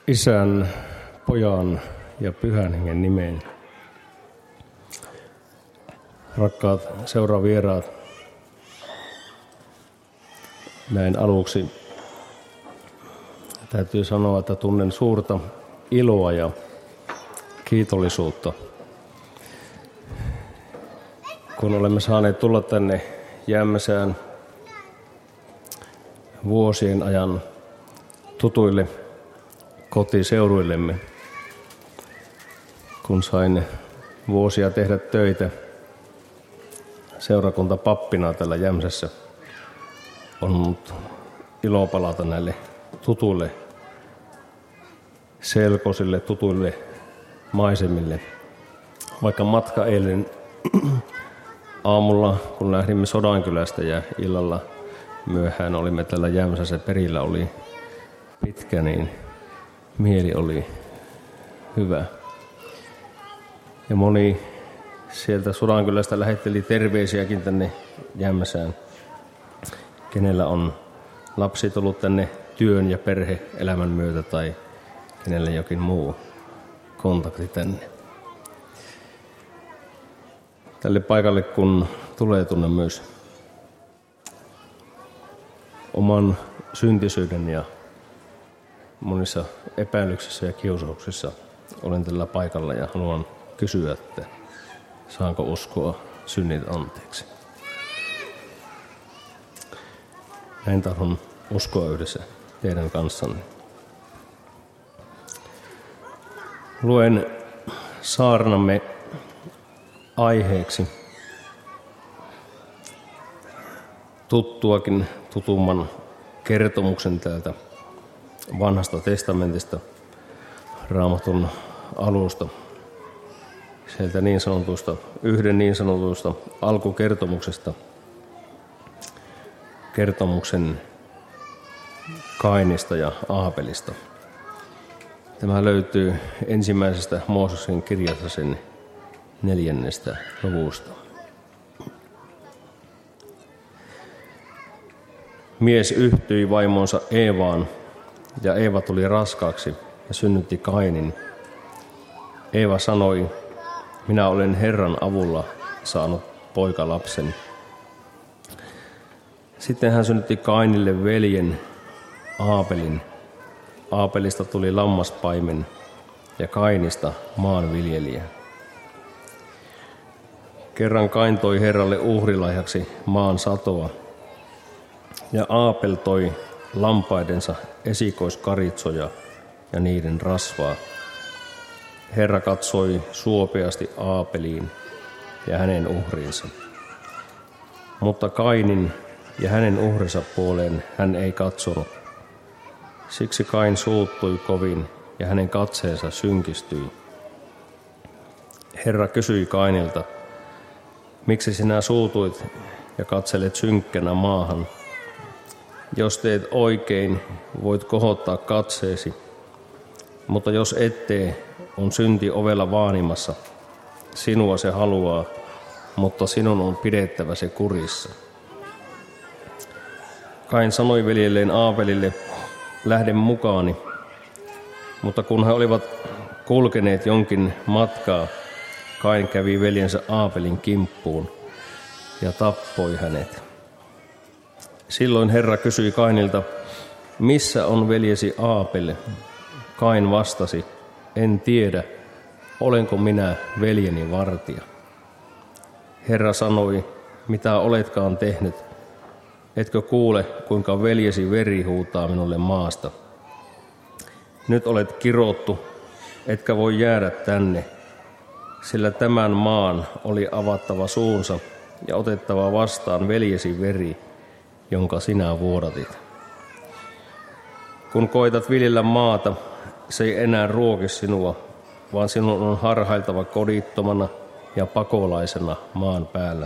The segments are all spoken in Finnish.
Isän, Pojan ja Pyhän Hengen nimeen. Rakkaat seuravieraat, näin aluksi täytyy sanoa, että tunnen suurta iloa ja kiitollisuutta, kun olemme saaneet tulla tänne Jämsään vuosien ajan tutuille kotiseuduillemme, kun sain vuosia tehdä töitä seurakuntapappina täällä Jämsässä. On ollut ilo palata näille tutuille selkosille, tutuille maisemille. Vaikka matka eilen aamulla, kun lähdimme Sodankylästä ja illalla myöhään olimme täällä Jämsässä, perillä oli pitkä, niin mieli oli hyvä. Ja moni sieltä Sodankylästä lähetteli terveisiäkin tänne Jämsään, kenellä on lapsi tullut tänne työn ja perhe-elämän myötä tai kenellä jokin muu kontakti tänne. Tälle paikalle kun tulee, tunne myös oman syntisyyden ja monissa epäilyksissä ja kiusauksissa olen tällä paikalla ja haluan kysyä, että saanko uskoa synnit anteeksi. Näin tahdon uskoa yhdessä teidän kanssanne. Luen saarnamme aiheeksi tuttuakin tutumman kertomuksen täältä Vanhasta testamentista, Raamatun alusta, sieltä yhden niin sanotusta alkukertomuksesta, kertomuksen Kainista ja Aapelista. Tämä löytyy ensimmäisestä Mooseksen kirjasta, sen 4. luvusta. Mies yhtyi vaimonsa Eevaan, ja Eeva tuli raskaaksi ja synnytti Kainin. Eeva sanoi, minä olen Herran avulla saanut poikalapsen. Sitten hän synnytti Kainille veljen Aapelin. Aapelista tuli lammaspaimen ja Kainista maanviljelijä. Kerran Kain toi Herralle uhrilahjaksi maan satoa, ja Aapel toi lampaidensa esikoiskaritsoja ja niiden rasvaa. Herra katsoi suopeasti Aapeliin ja hänen uhriinsa. Mutta Kainin ja hänen uhrinsa puoleen hän ei katsonut. Siksi Kain suuttui kovin ja hänen katseensa synkistyi. Herra kysyi Kainilta, miksi sinä suutuit ja katselet synkkänä maahan? Jos teet oikein, voit kohottaa katseesi, mutta jos et tee, on synti ovella vaanimassa. Sinua se haluaa, mutta sinun on pidettävä se kurissa. Kain sanoi veljelleen Aapelille, lähde mukaani, mutta kun he olivat kulkeneet jonkin matkaa, Kain kävi veljensä Aapelin kimppuun ja tappoi hänet. Silloin Herra kysyi Kainilta, missä on veljesi Aapel? Kain vastasi, en tiedä, olenko minä veljeni vartija. Herra sanoi, mitä oletkaan tehnyt, etkö kuule, kuinka veljesi veri huutaa minulle maasta? Nyt olet kirottu, etkä voi jäädä tänne, sillä tämän maan oli avattava suunsa ja otettava vastaan veljesi veri, jonka sinä vuodatit. Kun koitat viljellä maata, se ei enää ruoki sinua, vaan sinun on harhailtava kodittomana ja pakolaisena maan päällä.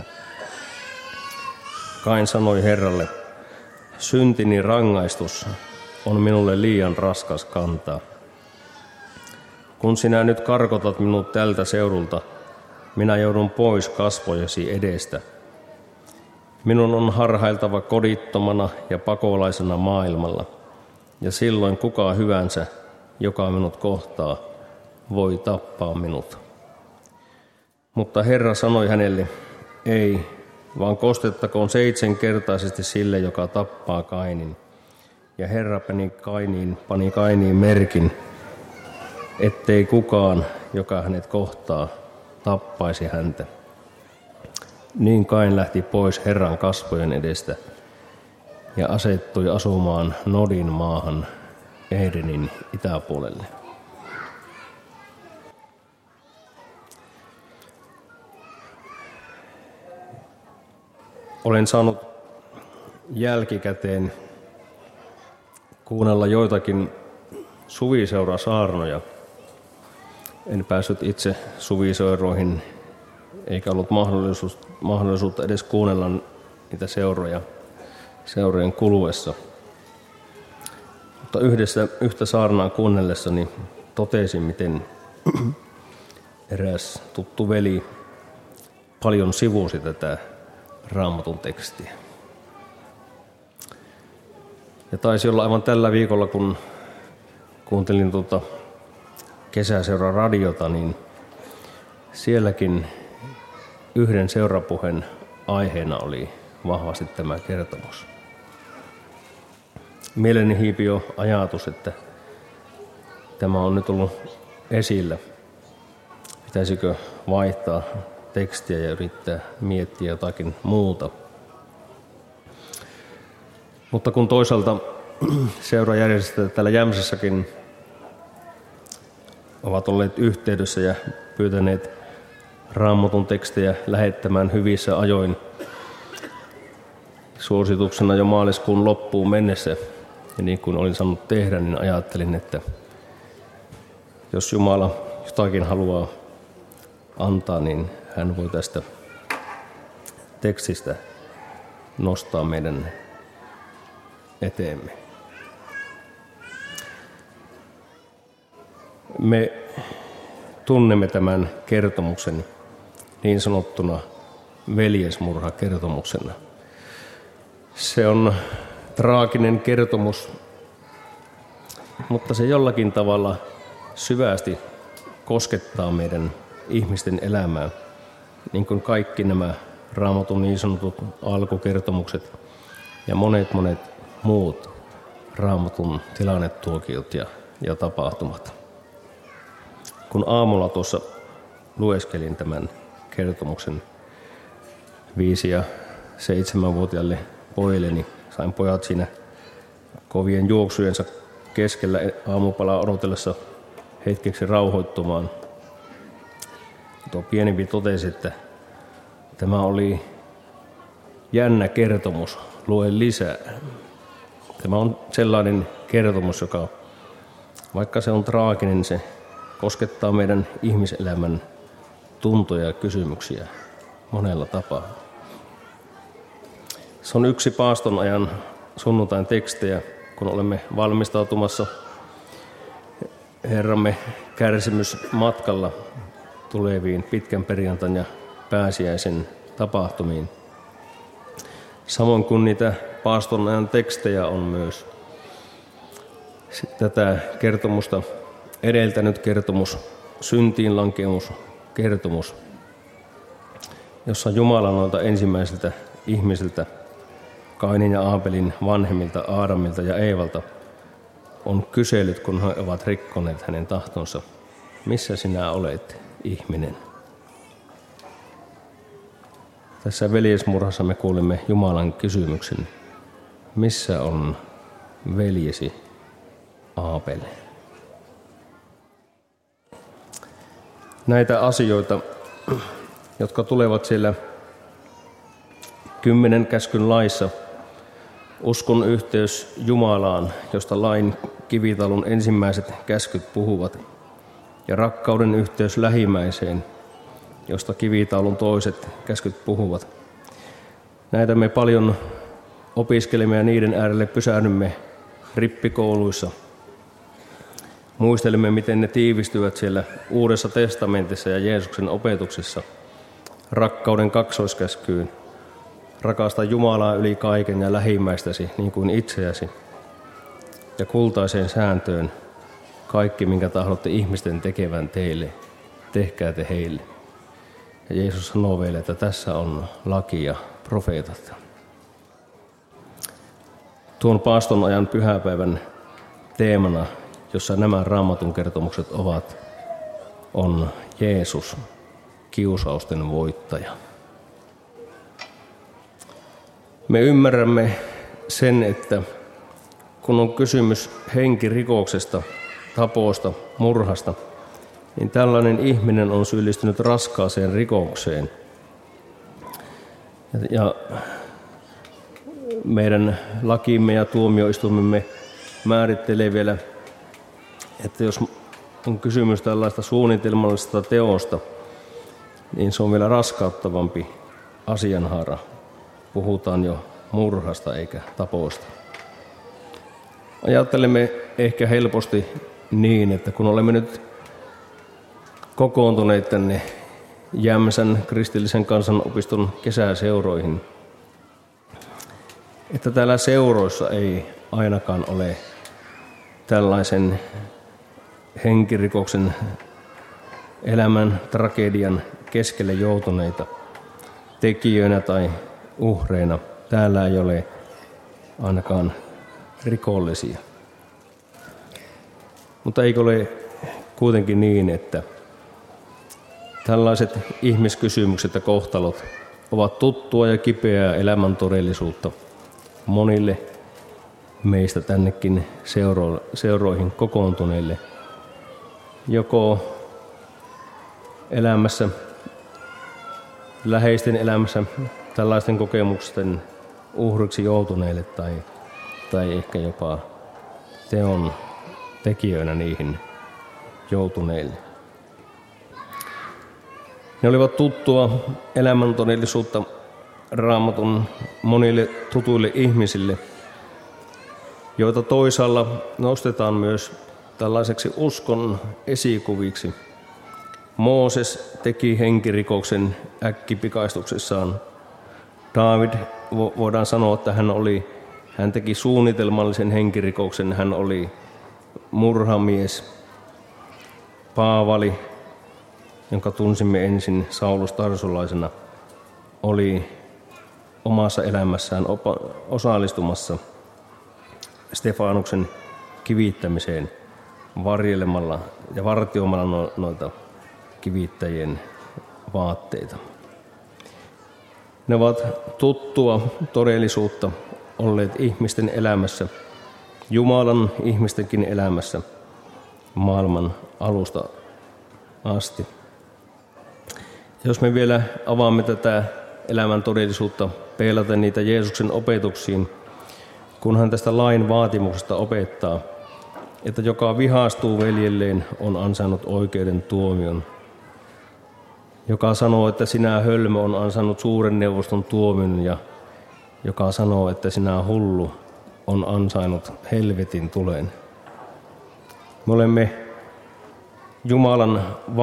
Kain sanoi Herralle, syntini rangaistus on minulle liian raskas kantaa. Kun sinä nyt karkotat minut tältä seudulta, minä joudun pois kasvojesi edestä. Minun on harhailtava kodittomana ja pakolaisena maailmalla, ja silloin kuka hyvänsä, joka minut kohtaa, voi tappaa minut. Mutta Herra sanoi hänelle, ei, vaan kostettakoon 7-kertaisesti sille, joka tappaa Kainin. Ja Herra pani Kainiin merkin, ettei kukaan, joka hänet kohtaa, tappaisi häntä. Niin Kain lähti pois Herran kasvojen edestä ja asettui asumaan Nodin maahan Edenin itäpuolelle. Olen saanut jälkikäteen kuunnella joitakin suviseurasaarnoja. En päässyt itse suviseuroihin, eikä ollut mahdollisuutta edes kuunnella niitä seurojen kuluessa. Mutta yhtä saarnaa kuunnellessani totesin, miten eräs tuttu veli paljon sivusi tätä Raamatun tekstiä. Ja taisi olla aivan tällä viikolla, kun kuuntelin kesäseuran radiota, niin sielläkin yhden seurapuheen aiheena oli vahvasti tämä kertomus. Mieleeni hiipi jo ajatus, että tämä on nyt ollut esillä. Pitäisikö vaihtaa tekstiä ja yrittää miettiä jotakin muuta. Mutta kun toisaalta seurajärjestöt täällä Jämsässäkin ovat olleet yhteydessä ja pyytäneet Raamatun tekstejä lähettämään hyvissä ajoin suosituksena jo maaliskuun loppuun mennessä, ja niin kuin olin saanut tehdä, niin ajattelin, että jos Jumala jotakin haluaa antaa, niin hän voi tästä tekstistä nostaa meidän eteemme. Me tunnemme tämän kertomuksen niin sanottuna veljesmurhakertomuksena. Se on traaginen kertomus, mutta se jollakin tavalla syvästi koskettaa meidän ihmisten elämää, niin kuin kaikki nämä Raamatun niin sanotut alkukertomukset ja monet muut Raamatun tilannetuokiot ja tapahtumat. Kun aamulla tuossa lueskelin tämän kertomuksen 5- ja 7-vuotiaille pojille, niin sain pojat siinä kovien juoksujensa keskellä aamupalaa odotellessa hetkeksi rauhoittumaan. Tuo pienempi totesi, että tämä oli jännä kertomus, lue lisää. Tämä on sellainen kertomus, joka, vaikka se on traaginen, se koskettaa meidän ihmiselämän tuntoja ja kysymyksiä monella tapaa. Se on yksi paaston ajan sunnuntain tekstejä, kun olemme valmistautumassa Herramme kärsimysmatkalla tuleviin pitkän perjantain ja pääsiäisen tapahtumiin. Samoin kuin niitä paaston ajan tekstejä on myös tätä kertomusta edeltänyt kertomus, syntiinlankemuskertomus, jossa Jumala noilta ensimmäisiltä ihmisiltä, Kainin ja Aabelin vanhemmilta Aadamilta ja Eevalta, on kysellyt, kun he ovat rikkoneet hänen tahtonsa. Missä sinä olet, ihminen? Tässä veljesmurhassa me kuulimme Jumalan kysymyksen. Missä on veljesi Aabel? Näitä asioita, jotka tulevat siellä 10 käskyn laissa, uskon yhteys Jumalaan, josta lain kivitalon ensimmäiset käskyt puhuvat, ja rakkauden yhteys lähimmäiseen, josta kivitaulun toiset käskyt puhuvat. Näitä me paljon opiskelemme ja niiden äärelle pysähdymme rippikouluissa. Muistelemme, miten ne tiivistyvät siellä Uudessa testamentissa ja Jeesuksen opetuksessa rakkauden kaksoiskäskyyn. Rakasta Jumalaa yli kaiken ja lähimmäistäsi niin kuin itseäsi. Ja kultaiseen sääntöön. kaikki, minkä tahdotte ihmisten tekevän teille, tehkää te heille. Ja Jeesus sanoo vielä, että tässä on laki ja profeetat. Tuon paaston ajan pyhäpäivän teemana, jossa nämä Raamatun kertomukset ovat, on Jeesus, kiusausten voittaja. Me ymmärrämme sen, että kun on kysymys henkirikoksesta, taposta, murhasta, niin tällainen ihminen on syyllistynyt raskaaseen rikokseen. Ja meidän lakimme ja tuomioistuimemme määrittelee vielä, että jos on kysymys tällaista suunnitelmallisesta teosta, niin se on vielä raskauttavampi asianhaara. Puhutaan jo murhasta eikä taposta. Ajattelemme ehkä helposti niin, että kun olemme nyt kokoontuneet tänne Jämsän kristillisen kansanopiston kesäseuroihin, että täällä seuroissa ei ainakaan ole tällaisen henkirikoksen elämän tragedian keskelle joutuneita tekijöinä tai uhreina. Täällä ei ole ainakaan rikollisia. Mutta eikö ole kuitenkin niin, että tällaiset ihmiskysymykset ja kohtalot ovat tuttua ja kipeää elämän todellisuutta monille meistä tännekin seuroihin kokoontuneille, joko elämässä, läheisten elämässä tällaisten kokemusten uhriksi joutuneille tai ehkä jopa teon tekijöinä niihin joutuneille. Ne olivat tuttua elämän todellisuutta Raamatun monille tutuille ihmisille, joita toisaalla nostetaan myös tällaiseksi uskon esikuviksi. Mooses teki henkirikoksen äkkipikaistuksessaan. Daavid, voidaan sanoa, että hän teki suunnitelmallisen henkirikoksen, hän oli murhamies. Paavali, jonka tunsimme ensin Saulus Tarsulaisena, oli omassa elämässään osallistumassa Stefanuksen kivittämiseen varjelemalla ja vartioimalla noita kivittäjien vaatteita. Ne ovat tuttua todellisuutta olleet ihmisten elämässä, Jumalan ihmistenkin elämässä maailman alusta asti. Jos me vielä avaamme tätä elämän todellisuutta peilaten niitä Jeesuksen opetuksiin, kun hän tästä lain vaatimuksesta opettaa, että joka vihastuu veljelleen on ansainnut oikeuden tuomion. Joka sanoo, että sinä hölmö on ansainnut suuren neuvoston tuomion, ja joka sanoo, että sinä hullu on ansainnut helvetin tulen. Me olemme Jumalan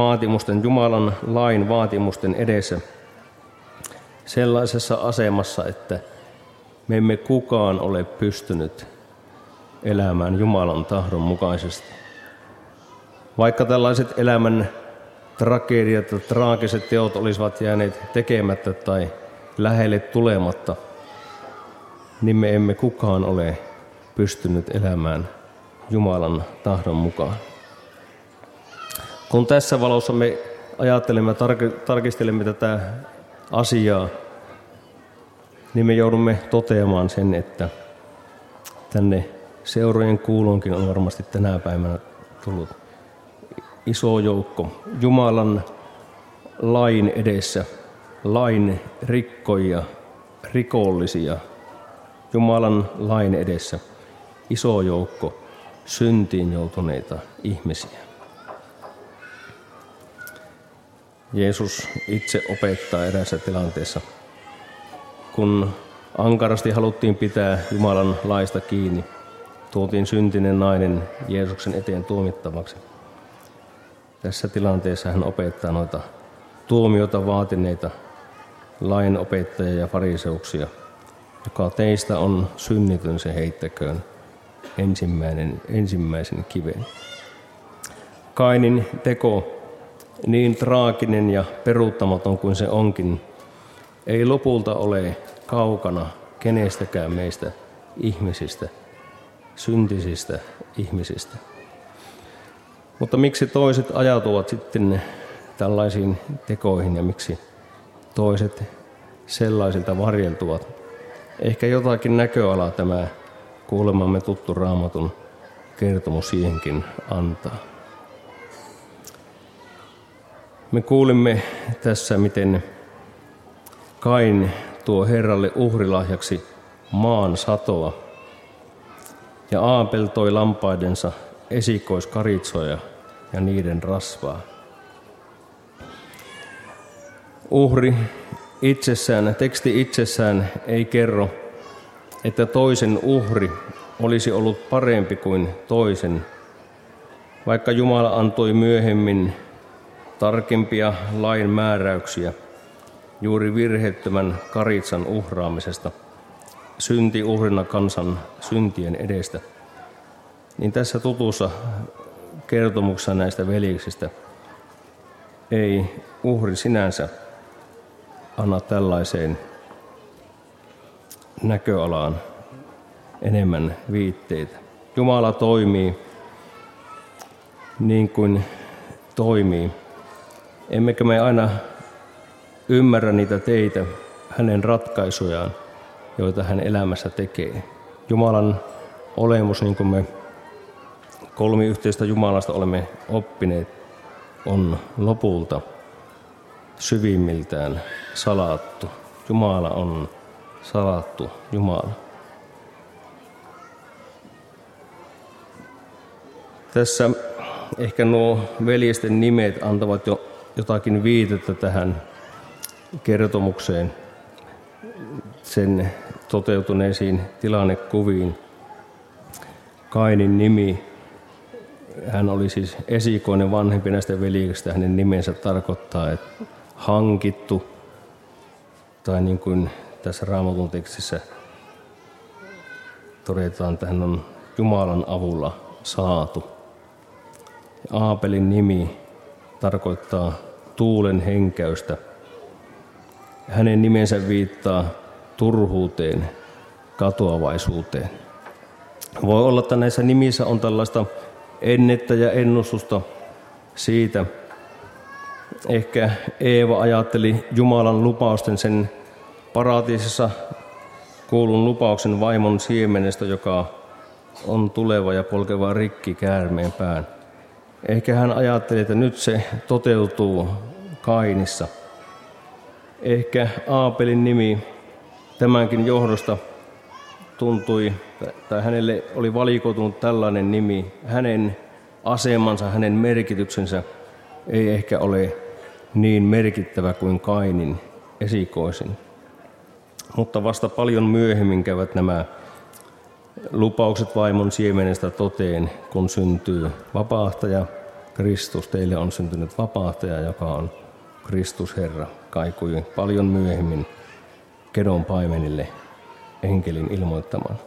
lain vaatimusten edessä sellaisessa asemassa, että me emme kukaan ole pystynyt elämään Jumalan tahdon mukaisesti. Vaikka tällaiset elämän tragediat ja traagiset teot olisivat jääneet tekemättä tai lähelle tulematta, niin me emme kukaan ole pystynyt elämään Jumalan tahdon mukaan. Kun tässä valossa me ajattelemme ja tarkistelemme tätä asiaa, niin me joudumme toteamaan sen, että tänne seurojen kuulonkin on varmasti tänä päivänä tullut iso joukko Jumalan lain edessä, lain rikkoja, rikollisia, Jumalan lain edessä iso joukko syntiin joutuneita ihmisiä. Jeesus itse opettaa eräässä tilanteessa, kun ankarasti haluttiin pitää Jumalan laista kiinni, tuotiin syntinen nainen Jeesuksen eteen tuomittavaksi. Tässä tilanteessa hän opettaa noita tuomiota vaatineita lainopettajia ja fariseuksia. Joka teistä on synnitön, se heittäköön ensimmäisen kiven. Kainin teko, niin traaginen ja peruuttamaton kuin se onkin, ei lopulta ole kaukana kenestäkään meistä ihmisistä, syntisistä ihmisistä. Mutta miksi toiset ajautuvat sitten tällaisiin tekoihin ja miksi toiset sellaisilta varjeltuvat? Ehkä jotakin näköalaa tämä kuulemamme tuttu Raamatun kertomus siihenkin antaa. Me kuulimme tässä, miten Kain tuo Herralle uhrilahjaksi maan satoa ja Aapel toi lampaidensa esikoiskaritsoja ja niiden rasvaa. Uhri itsessään, teksti itsessään ei kerro, että toisen uhri olisi ollut parempi kuin toisen, vaikka Jumala antoi myöhemmin tarkempia lain määräyksiä juuri virheettömän karitsan uhraamisesta, syntiuhrina kansan syntien edestä, niin tässä tutussa kertomuksessa näistä veljeksistä ei uhri sinänsä anna tällaiseen näköalaan enemmän viitteitä. Jumala toimii niin kuin toimii. Emmekä me aina ymmärrä niitä teitä, hänen ratkaisujaan, joita hän elämässä tekee. Jumalan olemus, niin kuin me kolmiyhteistä Jumalasta olemme oppineet, on lopulta syvimmiltään salattu. Jumala on salattu Jumala. Tässä ehkä nuo veljesten nimet antavat jo jotakin viitettä tähän kertomukseen, sen toteutuneisiin tilannekuviin. Kainin nimi, hän oli siis esikoinen vanhempi näistä veljeksistä, hänen nimensä tarkoittaa, että hankittu, tai niin kuin tässä Raamatun tekstissä todetaan, että hän on Jumalan avulla saatu. Aapelin nimi tarkoittaa tuulen henkäystä. Hänen nimensä viittaa turhuuteen, katoavaisuuteen. Voi olla, että näissä nimissä on tällaista ennettä ja ennustusta siitä. Ehkä Eeva ajatteli Jumalan lupausten, sen paratiisissa kuulun lupauksen vaimon siemenestä, joka on tuleva ja polkeva rikki käärmeen pään. Ehkä hän ajatteli, että nyt se toteutuu Kainissa. Ehkä Aapelin nimi tämänkin johdosta tuntui, tai hänelle oli valikoitunut tällainen nimi. Hänen asemansa, hänen merkityksensä ei ehkä ole niin merkittävä kuin Kainin esikoisin. Mutta vasta paljon myöhemmin käyvät nämä lupaukset vaimon siemenestä toteen, kun syntyy vapahtaja, Kristus. Teille on syntynyt vapahtaja, joka on Kristus Herra, kaikui paljon myöhemmin Kedon paimenille enkelin ilmoittamaan.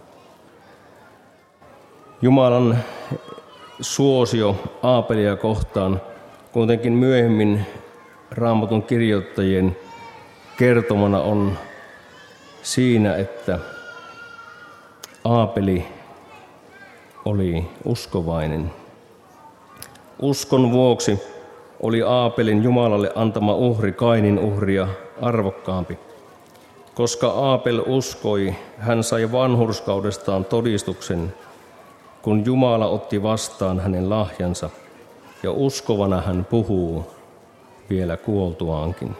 Jumalan suosio Aapelia kohtaan kuitenkin myöhemmin Raamatun kirjoittajien kertomana on siinä, että Aapeli oli uskovainen. Uskon vuoksi oli Aapelin Jumalalle antama uhri Kainin uhria arvokkaampi. Koska Aapel uskoi, hän sai vanhurskaudestaan todistuksen, kun Jumala otti vastaan hänen lahjansa, ja uskovana hän puhuu vielä kuoltuaankin.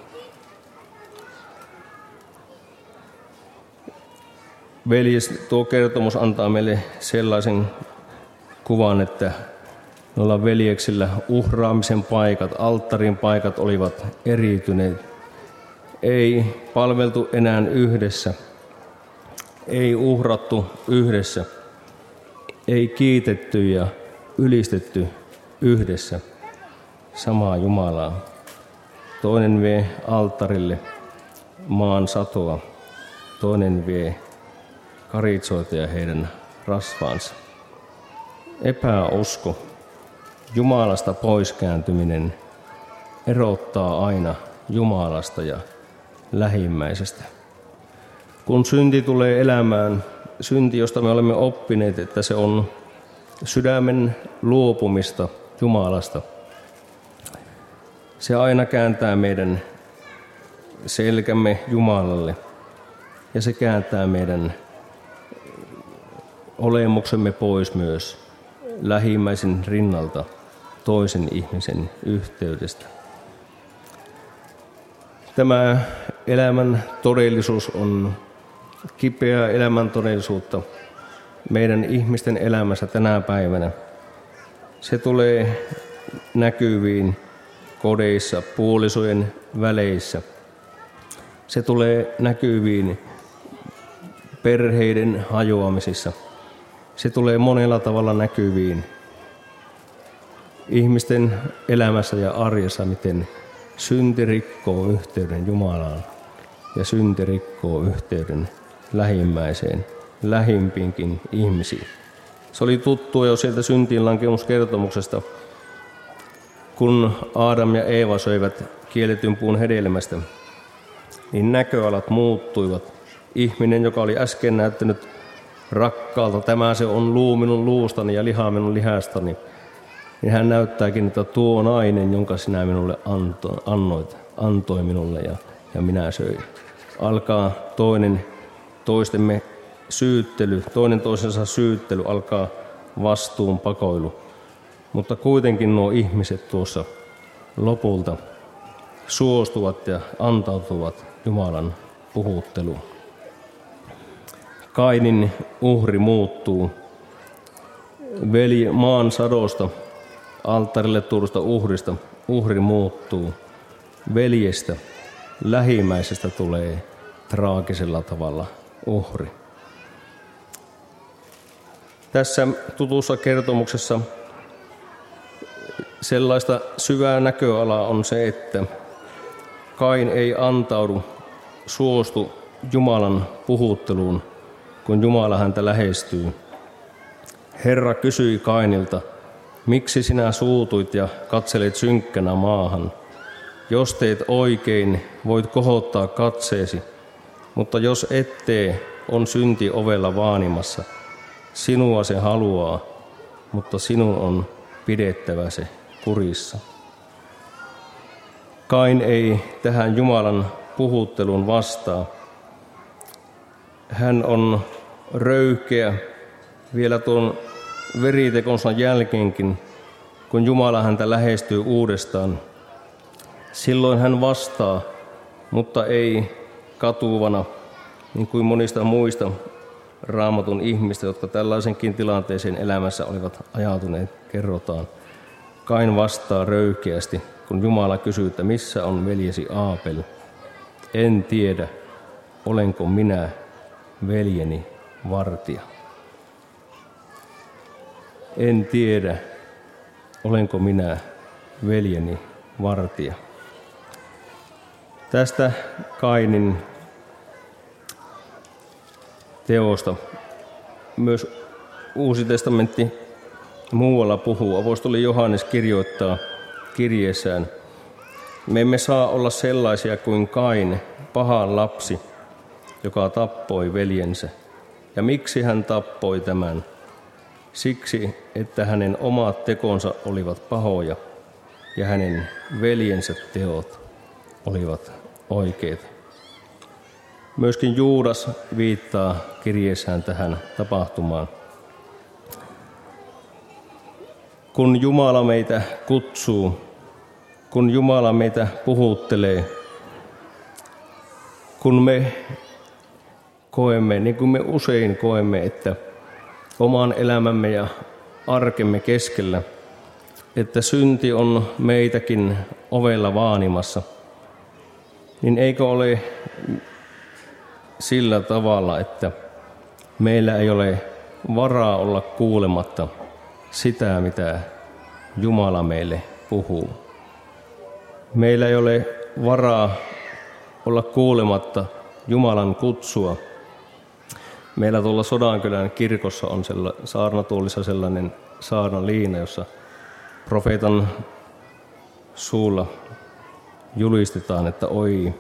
Veljes, tuo kertomus antaa meille sellaisen kuvan, että noilla veljeksillä uhraamisen paikat, alttarin paikat olivat eriytyneet. Ei palveltu enää yhdessä, ei uhrattu yhdessä, ei kiitetty ja ylistetty yhdessä samaa Jumalaa. Toinen vie alttarille maan satoa, toinen vie karitsoita ja heidän rasvaansa. Epäusko Jumalasta poiskääntyminen erottaa aina Jumalasta ja lähimmäisestä. Kun synti tulee elämään, synti, josta me olemme oppineet, että se on sydämen luopumista Jumalasta, se aina kääntää meidän selkämme Jumalalle ja se kääntää meidän olemuksemme pois myös lähimmäisen rinnalta toisen ihmisen yhteydestä. Tämä elämän todellisuus on kipeää elämän todellisuutta meidän ihmisten elämässä tänä päivänä. Se tulee näkyviin kodeissa, puolisojen väleissä. Se tulee näkyviin perheiden hajoamisissa. Se tulee monella tavalla näkyviin ihmisten elämässä ja arjessa, miten synti rikkoo yhteyden Jumalaan ja synti rikkoo yhteyden lähimmäiseen, lähimpiinkin ihmisiin. Se oli tuttua jo sieltä syntiinlankemuskertomuksesta, kun Aadam ja Eeva söivät kielletyn puun hedelmästä, niin näköalat muuttuivat. Ihminen, joka oli äsken näyttänyt rakkaalta, tämä se on luu minun luustani ja liha minun lihastani, niin hän näyttääkin, että tuo nainen, jonka sinä minulle antoi minulle ja minä söin. Alkaa toistemme syyttely, toinen toisensa syyttely, alkaa vastuun pakoilu. Mutta kuitenkin nuo ihmiset tuossa lopulta suostuvat ja antautuvat Jumalan puhutteluun. Kainin uhri muuttuu. Maan sadosta, alttarille tuodusta uhrista, uhri muuttuu. Veljestä, lähimmäisestä tulee traagisella tavalla uhri. Tässä tutussa kertomuksessa sellaista syvää näköalaa on se, että Kain ei antaudu, suostu Jumalan puhutteluun, kun Jumala häntä lähestyy. Herra kysyi Kainilta, miksi sinä suutuit ja katselit synkkänä maahan? Jos teet oikein, voit kohottaa katseesi, mutta jos et tee, on synti ovella vaanimassa. Sinua se haluaa, mutta sinun on pidettävä se kurissa. Kain ei tähän Jumalan puhutteluun vastaa. Hän on röyhkeä vielä tuon veritekonsa jälkeenkin, kun Jumala häntä lähestyy uudestaan. Silloin hän vastaa, mutta ei katuvana, niin kuin monista muista Raamatun ihmistä, jotka tällaisenkin tilanteeseen elämässä olivat ajautuneet, kerrotaan. Kain vastaa röyhkeästi, kun Jumala kysyy, että missä on veljesi Aapel. En tiedä, olenko minä veljeni vartija. En tiedä, olenko minä veljeni vartija. Tästä Kainin teosta myös Uusi testamentti muualla puhuu. Apostoli Johannes kirjoittaa kirjeessään, me emme saa olla sellaisia kuin Kain, pahan lapsi, joka tappoi veljensä. Ja miksi hän tappoi tämän? Siksi, että hänen omat tekonsa olivat pahoja ja hänen veljensä teot olivat oikeita. Myöskin Juudas viittaa kirjeessään tähän tapahtumaan. Kun Jumala meitä kutsuu, kun Jumala meitä puhuttelee, kun me koemme, niin kuin me usein koemme, että oman elämämme ja arkemme keskellä, että synti on meitäkin ovella vaanimassa, niin eikö ole sillä tavalla, että meillä ei ole varaa olla kuulematta sitä, mitä Jumala meille puhuu. Meillä ei ole varaa olla kuulematta Jumalan kutsua. Meillä tuolla Sodankylän kirkossa on saarnatuolissa sellainen saarnaliina, jossa profeetan suulla julistetaan, että oi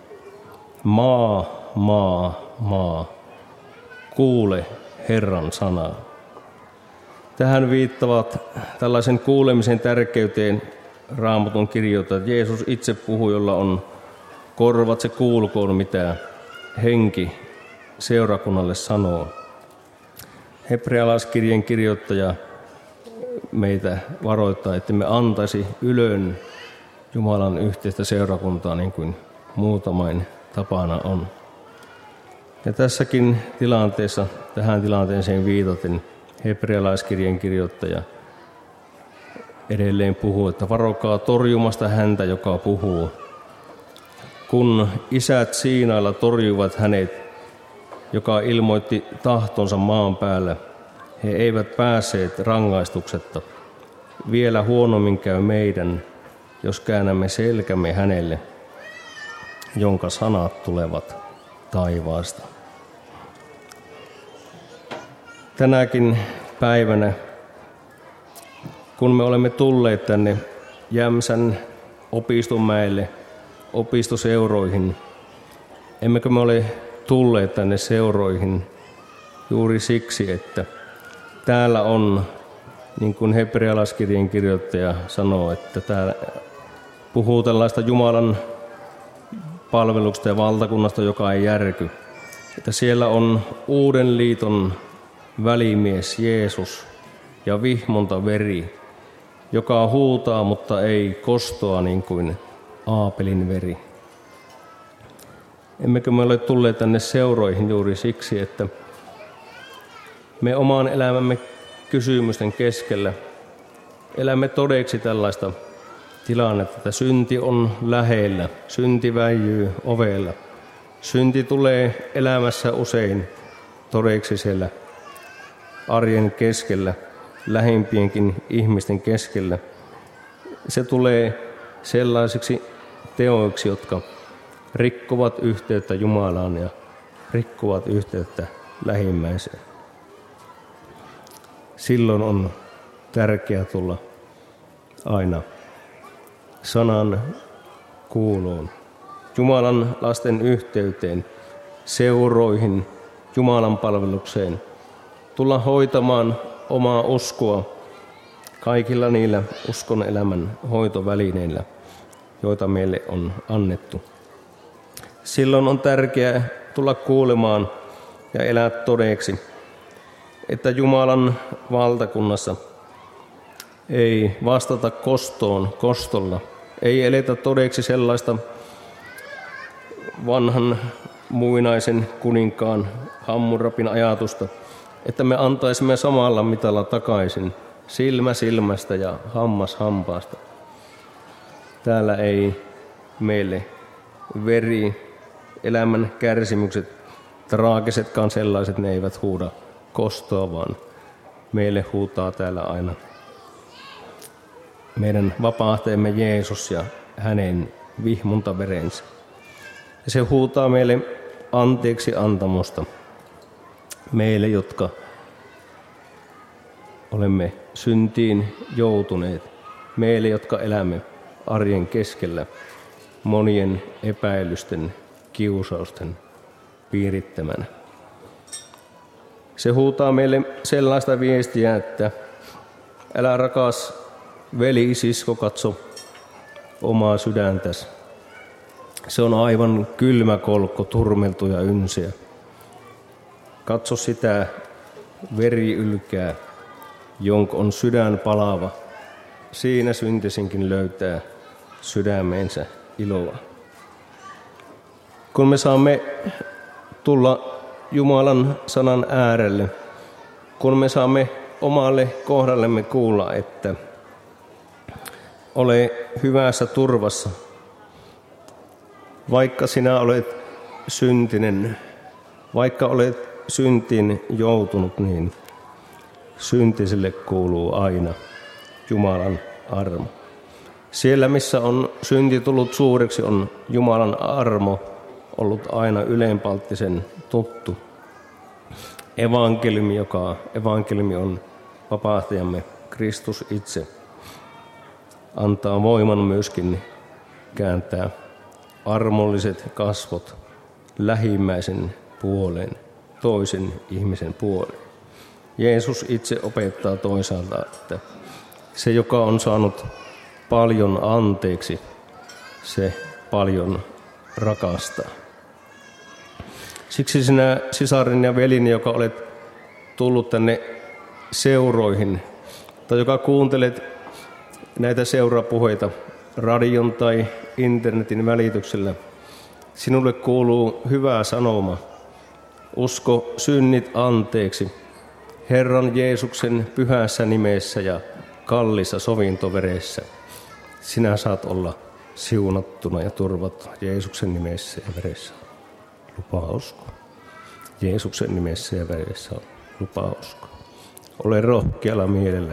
maa, kuule Herran sanaa. Tähän viittavat tällaisen kuulemisen tärkeyteen Raamatun kirjoittajat. Jeesus itse puhui, jolla on korvat, se kuulkoon, mitä henki seurakunnalle sanoo. Hebrealaiskirjeen kirjoittaja meitä varoittaa, että me antaisi ylön Jumalan yhteistä seurakuntaa niin kuin muutamain tapana on. Ja tässäkin tilanteessa, tähän tilanteeseen viitaten, hebrealaiskirjeen kirjoittaja edelleen puhuu, että varokaa torjumasta häntä, joka puhuu. Kun isät Siinailla torjuivat hänet, joka ilmoitti tahtonsa maan päällä, he eivät päässeet rangaistuksetta. Vielä huonommin käy meidän, jos käännämme selkämme hänelle, jonka sanat tulevat taivaasta. Tänäkin päivänä, kun me olemme tulleet tänne Jämsän opistomäelle, opistoseuroihin, emmekö me ole tulleet tänne seuroihin juuri siksi, että täällä on, niin kuin hebrealaiskirjeen kirjoittaja sanoo, että täällä puhuu tällaista Jumalan palveluksesta ja valtakunnasta, joka ei järky. Että siellä on uuden liiton välimies Jeesus ja vihmonta veri, joka huutaa, mutta ei kostoa niin kuin Aapelin veri. Emmekö me ole tulleet tänne seuroihin juuri siksi, että me oman elämämme kysymysten keskellä elämme todeksi tällaista tilannetta, että synti on lähellä, synti väijyy ovella. Synti tulee elämässä usein todeksi siellä arjen keskellä, lähimpienkin ihmisten keskellä. Se tulee sellaisiksi teoiksi, jotka rikkovat yhteyttä Jumalaan ja rikkovat yhteyttä lähimmäiseen. Silloin on tärkeää tulla aina sanan kuuloon, Jumalan lasten yhteyteen, seuroihin, Jumalan palvelukseen, tulla hoitamaan omaa uskoa kaikilla niillä uskon elämän hoitovälineillä, joita meille on annettu. Silloin on tärkeää tulla kuulemaan ja elää todeksi, että Jumalan valtakunnassa ei vastata kostoon kostolla, ei eletä todeksi sellaista vanhan muinaisen kuninkaan Hammurabin ajatusta, että me antaisimme samalla mitalla takaisin, silmä silmästä ja hammas hampaasta. Täällä ei meille veri, elämän kärsimykset, traagisetkaan sellaiset, ne eivät huuda kostoa, vaan meille huutaa täällä aina meidän vapahtajamme Jeesus ja hänen vihmuntaverensä. Ja se huutaa meille anteeksi antamusta, meille, jotka olemme syntiin joutuneet, meille, jotka elämme arjen keskellä monien epäilysten, kiusausten piirittämänä. Se huutaa meille sellaista viestiä, että älä rakas veli, sisko, katso omaa sydäntäsi. Se on aivan kylmä kolkko, turmeltu ja ynseä. Katso sitä veriylkää, jonka on sydän palava. Siinä syntisinkin löytää sydämeensä iloa. Kun me saamme tulla Jumalan sanan äärelle, kun me saamme omalle kohdallemme kuulla, että ole hyvässä turvassa, vaikka sinä olet syntinen, vaikka olet syntiin joutunut, niin syntiselle kuuluu aina Jumalan armo. Siellä, missä on synti tullut suureksi, on Jumalan armo ollut aina ylenpalttisen tuttu. Evankeliumi on vapahtajamme Kristus itse. antaa voiman myöskin kääntää armolliset kasvot lähimmäisen puoleen, toisen ihmisen puoleen. Jeesus itse opettaa toisaalta, että se, joka on saanut paljon anteeksi, se paljon rakastaa. Siksi sinä sisarini ja velini, joka olet tullut tänne seuroihin, tai joka kuuntelet näitä seurapuheita radion tai internetin välityksellä, sinulle kuuluu hyvä sanoma. Usko synnit anteeksi Herran Jeesuksen pyhässä nimessä ja kallissa sovintoveressä. Sinä saat olla siunattuna ja turvattuna Jeesuksen nimessä ja veressä. Lupaa uskoa. Jeesuksen nimessä ja veressä lupaa uskoa. Ole rohkealla mielellä.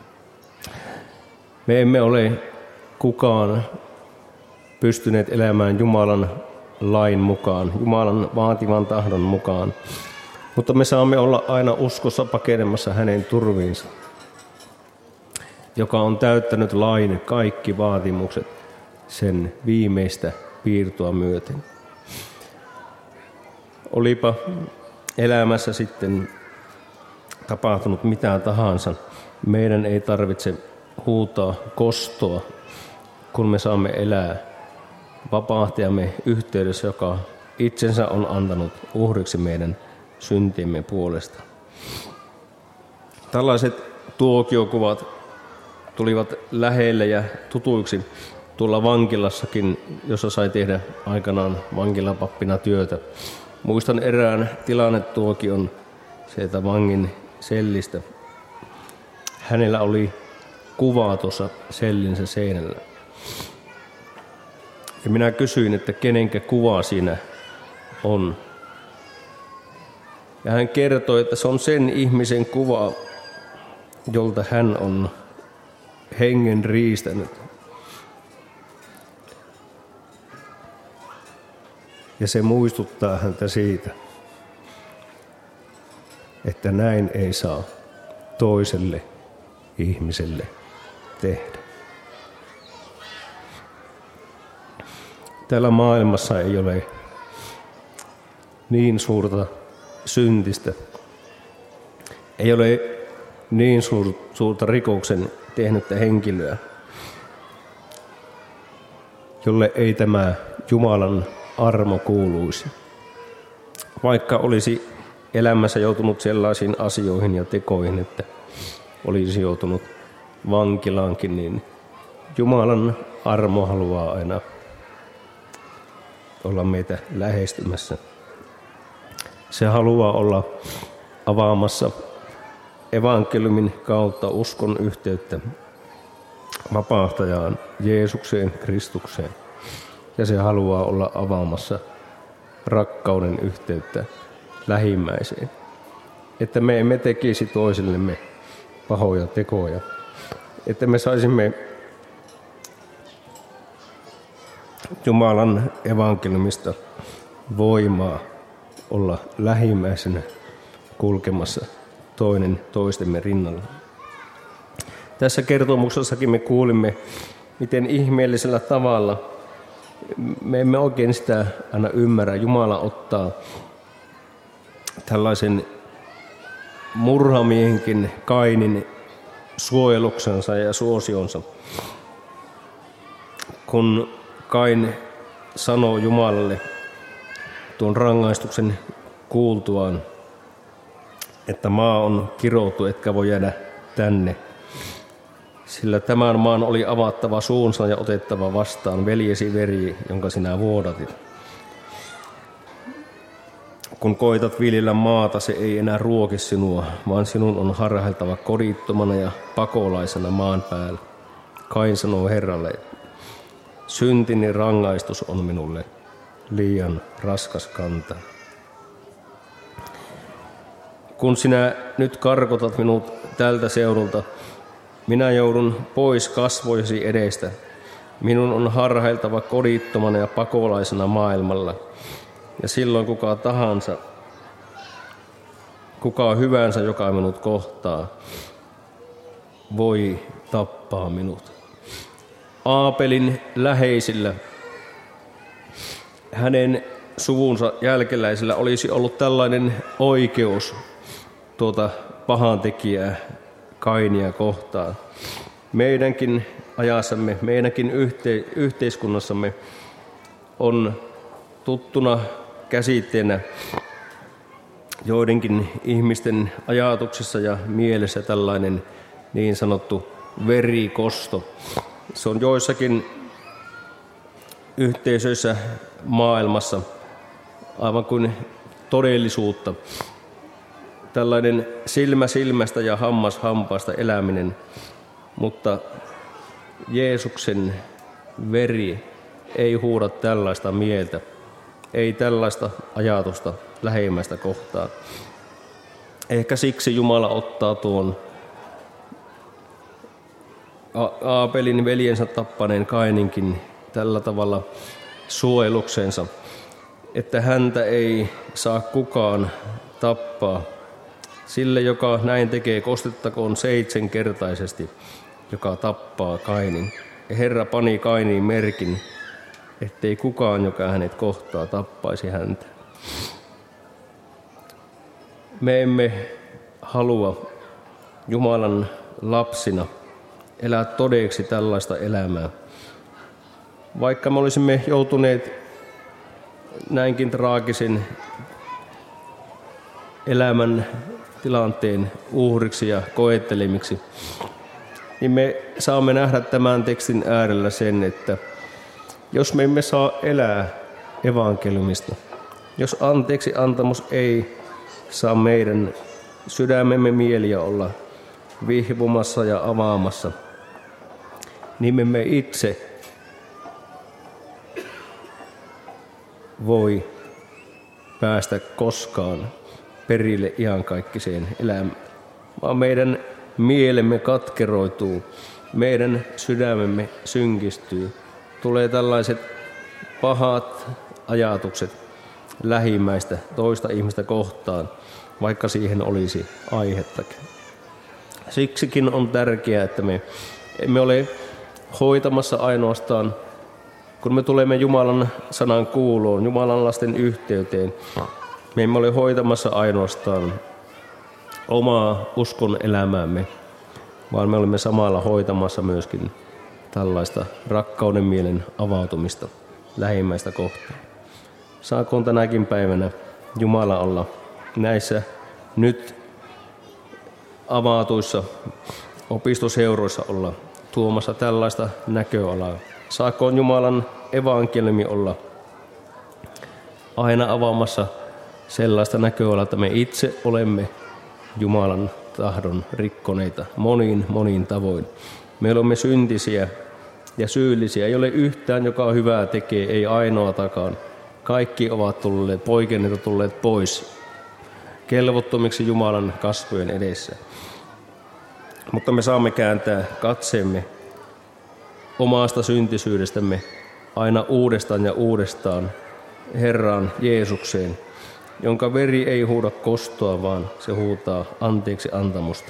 Me emme ole kukaan pystyneet elämään Jumalan lain mukaan, Jumalan vaativan tahdon mukaan, mutta me saamme olla aina uskossa pakenemassa hänen turviinsa, joka on täyttänyt lain kaikki vaatimukset sen viimeistä piirtoa myöten. Olipa elämässä sitten tapahtunut mitä tahansa, meidän ei tarvitse huutaa kostoa, kun me saamme elää vapahtajamme yhteydessä, joka itsensä on antanut uhriksi meidän syntiemme puolesta. Tällaiset tuokiokuvat tulivat lähelle ja tutuiksi tuolla vankilassakin, jossa sai tehdä aikanaan vankilapappina työtä. Muistan erään tilannetuokion sieltä vangin sellistä. Hänellä oli kuva tuossa sellinsä seinällä. Ja minä kysyin, että kenenkä kuva siinä on. Ja hän kertoi, että se on sen ihmisen kuva, jolta hän on hengen riistänyt. Ja se muistuttaa häntä siitä, että näin ei saa toiselle ihmiselle tehdä. Täällä maailmassa ei ole niin suurta syntistä, ei ole niin suurta rikoksen tehnyttä henkilöä, jolle ei tämä Jumalan armo kuuluisi. Vaikka olisi elämässä joutunut sellaisiin asioihin ja tekoihin, että olisi joutunut vankilaankin, niin Jumalan armo haluaa aina olla meitä lähestymässä. Se haluaa olla avaamassa evankeliumin kautta uskon yhteyttä vapahtajaan Jeesukseen Kristukseen. Ja se haluaa olla avaamassa rakkauden yhteyttä lähimmäiseen. Että me emme tekisi toisillemme pahoja tekoja. Että me saisimme Jumalan evankeliumista voimaa olla lähimmäisenä kulkemassa toinen toistemme rinnalla. Tässä kertomuksessakin me kuulimme, miten ihmeellisellä tavalla, me emme oikein sitä aina ymmärrä, Jumala ottaa tällaisen murhamiehenkin Kainin suojeluksensa ja suosionsa. Kun Kain sanoo Jumalalle tuon rangaistuksen kuultuaan, että maa on kiroutu, etkä voi jäädä tänne, sillä tämän maan oli avattava suunsa ja otettava vastaan veljesi veri, jonka sinä vuodatit. Kun koitat viljellä maata, se ei enää ruoki sinua, vaan sinun on harhailtava kodittomana ja pakolaisena maan päällä. Kain sanoo Herralle, syntini rangaistus on minulle liian raskas kantaa. Kun sinä nyt karkotat minut tältä seudulta, minä joudun pois kasvojesi edestä. Minun on harhailtava kodittomana ja pakolaisena maailmalla. Ja silloin kuka hyvänsä, joka minut kohtaa, voi tappaa minut. Aapelin läheisillä, hänen suvunsa jälkeläisillä olisi ollut tällainen oikeus pahantekijää Kainia kohtaan. Meidänkin ajassamme, meidänkin yhteiskunnassamme on tuttuna käsitteenä joidenkin ihmisten ajatuksissa ja mielessä tällainen niin sanottu verikosto. Se on joissakin yhteisöissä maailmassa aivan kuin todellisuutta. Tällainen silmä silmästä ja hammas hampaasta eläminen, mutta Jeesuksen veri ei huuda tällaista mieltä, ei tällaista ajatusta lähimmäistä kohtaan. Ehkä siksi Jumala ottaa tuon Aapelin veljensä tappaneen Kaininkin tällä tavalla suojeluksensa, että häntä ei saa kukaan tappaa. Sille, joka näin tekee, kostettakoon 7-kertaisesti, joka tappaa Kainin. Ja Herra pani Kainiin merkin, ettei kukaan, joka hänet kohtaa, tappaisi häntä. Me emme halua Jumalan lapsina elää todeksi tällaista elämää. Vaikka me olisimme joutuneet näinkin traagisen elämän tilanteen uhriksi ja koettelemiksi, niin me saamme nähdä tämän tekstin äärellä sen, että jos me emme saa elää evankeliumista, jos anteeksi antamus ei saa meidän sydämemme mieliä olla vihvumassa ja avaamassa, niin me emme itse voi päästä koskaan perille iankaikkiseen elämään, vaan meidän mielemme katkeroituu, meidän sydämemme synkistyy, tulee tällaiset pahat ajatukset lähimmäistä toista ihmistä kohtaan, vaikka siihen olisi aihettakin. Siksikin on tärkeää, että me emme ole hoitamassa ainoastaan, kun me tulemme Jumalan sanan kuuloon, Jumalan lasten yhteyteen, me emme ole hoitamassa ainoastaan omaa uskon elämäämme, vaan me olemme samalla hoitamassa myöskin tällaista rakkauden mielen avautumista lähimmäistä kohtaan. Saakoon tänäkin päivänä Jumala olla näissä nyt avatuissa opistoseuroissa olla tuomassa tällaista näköalaa. Saakoon Jumalan evankeliumi olla aina avaamassa sellaista näköalaa, että me itse olemme Jumalan tahdon rikkoneita monin tavoin. Me olemme syntisiä ja syyllisiä. Ei ole yhtään, joka hyvää tekee, ei ainoatakaan. Kaikki ovat poikenneet tulleet pois kelvottomiksi Jumalan kasvojen edessä. Mutta me saamme kääntää katseemme omasta syntisyydestämme aina uudestaan ja uudestaan Herraan Jeesukseen, jonka veri ei huuda kostoa, vaan se huutaa anteeksi antamusta.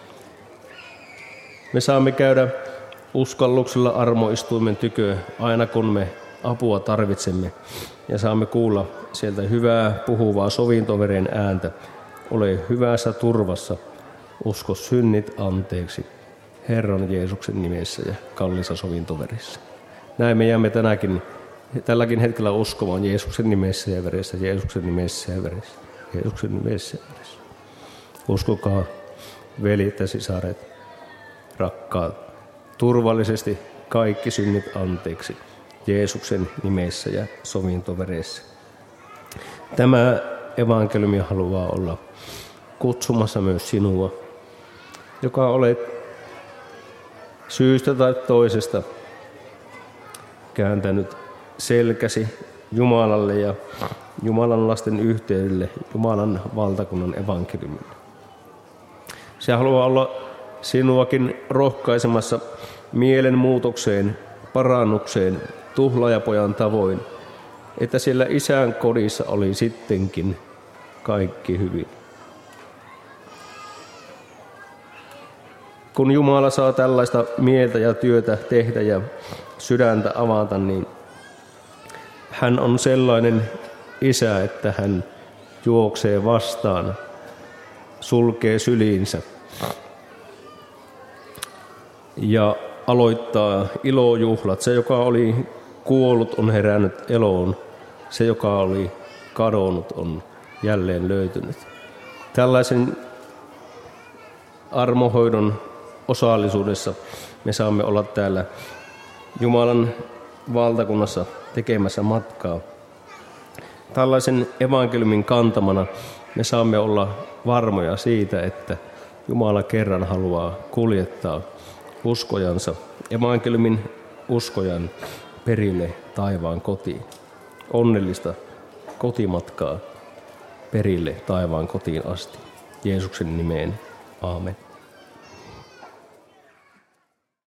Me saamme käydä uskalluksella armoistuimen tykö aina kun me apua tarvitsemme ja saamme kuulla sieltä hyvää puhuvaa sovintoveren ääntä. Ole hyvässä turvassa, usko synnit anteeksi Herran Jeesuksen nimessä ja kalliissa sovintoverissä. Näin me jäämme tälläkin hetkellä uskomaan Jeesuksen nimessä ja veressä, Jeesuksen nimessä ja veressä, Jeesuksen nimessä ja veressä. Uskokaa, veljet ja sisaret, rakkaat, turvallisesti kaikki synnit anteeksi Jeesuksen nimessä ja sovintoveressä. Tämä evankeliumi haluaa olla kutsumassa myös sinua, joka olet syystä tai toisesta kääntänyt selkäsi Jumalalle ja Jumalan lasten yhteydelle, Jumalan valtakunnan evankeliumille. Se haluaa olla sinuakin rohkaisemassa mielenmuutokseen, parannukseen, tuhlaajapojan tavoin, että siellä Isän kodissa oli sittenkin kaikki hyvin. kun Jumala saa tällaista mieltä ja työtä tehdä ja sydäntä avata, niin hän on sellainen isä, että hän juoksee vastaan, sulkee syliinsä ja aloittaa ilojuhlat. Se, joka oli kuollut, on herännyt eloon. Se, joka oli kadonnut, on jälleen löytynyt. Tällaisen armohoidon osallisuudessa me saamme olla täällä Jumalan valtakunnassa tekemässä matkaa. Tällaisen evankeliumin kantamana me saamme olla varmoja siitä, että Jumala kerran haluaa kuljettaa uskojansa, evankeliumin uskojan perille taivaan kotiin. Onnellista kotimatkaa perille taivaan kotiin asti. Jeesuksen nimeen. Aamen.